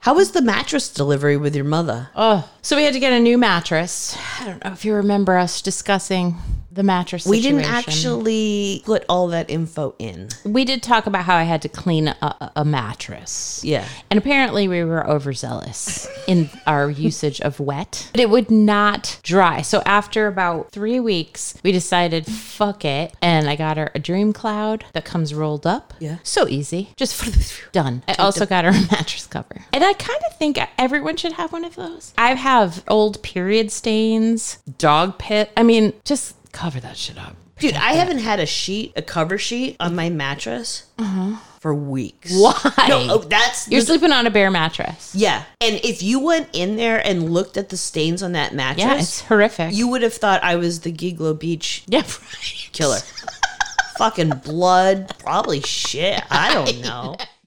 How was the mattress delivery with your mother? Oh, so we had to get a new mattress. I don't know if you remember us discussing the mattress situation. We didn't actually put all that info in. We did talk about how I had to clean a mattress. Yeah. And apparently we were overzealous in our usage of wet. But it would not dry. So after about 3 weeks, we decided, fuck it. And I got her a Dream Cloud that comes rolled up. Yeah. So easy. Just done. I also got her a mattress cover. And I kind of think everyone should have one of those. I have old period stains, dog pit. I mean, just cover that shit up. Dude, I haven't had a cover sheet on my mattress for weeks. Why? No, You're sleeping on a bare mattress. Yeah. And if you went in there and looked at the stains on that mattress, Yeah, it's horrific. you would have thought I was the Gigolo Beach Yeah, right. killer. Fucking blood, probably shit. I don't know.